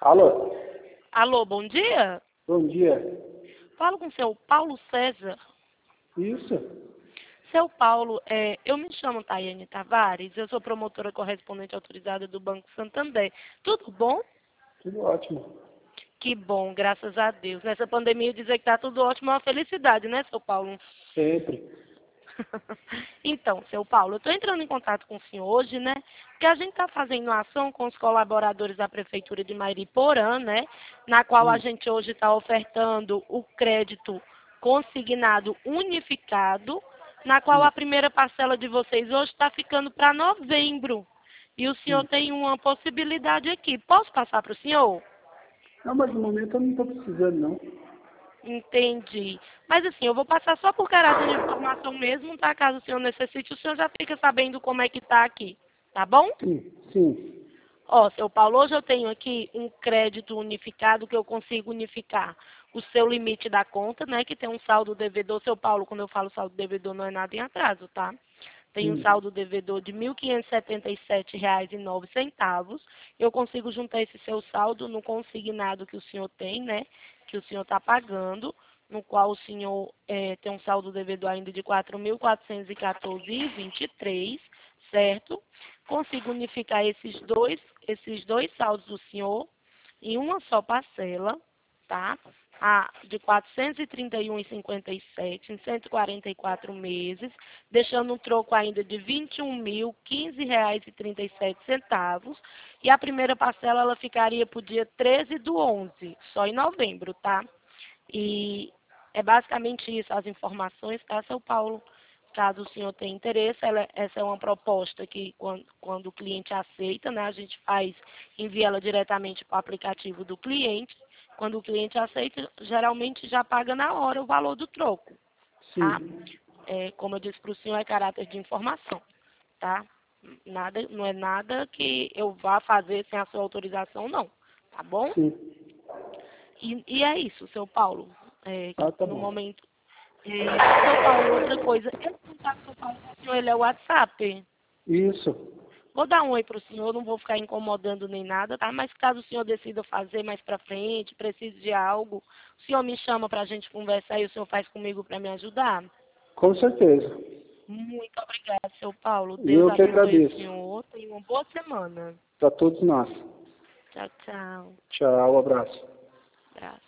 Alô? Alô, bom dia? Bom dia. Falo com o seu Paulo César. Isso? Seu Paulo, eu me chamo Tayane Tavares, eu sou promotora correspondente autorizada do Banco Santander. Tudo bom? Tudo ótimo. Que bom, graças a Deus. Nessa pandemia dizer que tá tudo ótimo é uma felicidade, né, seu Paulo? Sempre. Então, seu Paulo, eu estou entrando em contato com o senhor hoje, né? Porque a gente está fazendo uma ação com os colaboradores da Prefeitura de Mairiporã, né? Na qual a gente hoje está ofertando o crédito consignado unificado, na qual a primeira parcela de vocês hoje está ficando para novembro. E o senhor tem uma possibilidade aqui. Posso passar para o senhor? Não, mas no momento eu não estou precisando, não. Entendi. Mas assim, eu vou passar só por caráter de informação mesmo, tá? Caso o senhor necessite, o senhor já fica sabendo como é que tá aqui, tá bom? Sim. Ó, seu Paulo, hoje eu tenho aqui um crédito unificado que eu consigo unificar o seu limite da conta, né? Que tem um saldo devedor. Seu Paulo, quando eu falo saldo devedor, não é nada em atraso, tá? Tem um saldo devedor de R$ 1.577,09. Eu consigo juntar esse seu saldo no consignado que o senhor tem, né? Que o senhor está pagando, no qual o senhor tem um saldo devedor ainda de R$ 4.414,23, certo? Consigo unificar esses dois saldos do senhor em uma só parcela, tá? De R$ 431,57 em 144 meses, deixando um troco ainda de R$ 21.015,37. E a primeira parcela ela ficaria para o dia 13/11, só em novembro, tá? E é basicamente isso, as informações, tá, seu Paulo? Caso o senhor tenha interesse, essa é uma proposta que quando o cliente aceita, né, a gente envia ela diretamente para o aplicativo do cliente. Quando o cliente aceita, geralmente já paga na hora o valor do troco, tá? Como eu disse para o senhor, é caráter de informação, tá? Não é nada que eu vá fazer sem a sua autorização, não, tá bom? Sim. E é isso, seu Paulo. Tá No bom. momento. Seu Paulo, outra coisa. Esse contato que eu falo com o senhor, ele é o WhatsApp? Isso. Vou dar um oi para o senhor, não vou ficar incomodando nem nada, tá? Mas caso o senhor decida fazer mais para frente, precise de algo, o senhor me chama para a gente conversar e o senhor faz comigo para me ajudar? Com certeza. Muito obrigada, seu Paulo. Deus Eu que abençoe o agradeço. senhor. Tenha uma boa semana. Para todos nós. Tchau, tchau. Tchau, abraço. Abraço.